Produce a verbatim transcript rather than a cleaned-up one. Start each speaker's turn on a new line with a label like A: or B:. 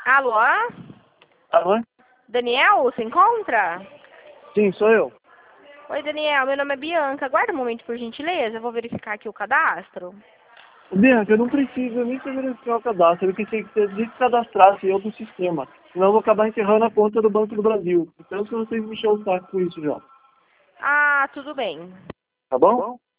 A: Alô?
B: Alô?
A: Daniel, se encontra?
B: Sim, sou eu.
A: Oi, Daniel, meu nome é Bianca. Aguarda um momento, por gentileza. Eu vou verificar aqui o cadastro.
B: Bianca, eu não preciso nem ter verificar o cadastro. Eu queria que você descadastrasse eu do sistema. Senão eu vou acabar encerrando a conta do Banco do Brasil. Então, se vocês me encher o saco com isso já.
A: Ah, tudo bem.
B: Tá bom?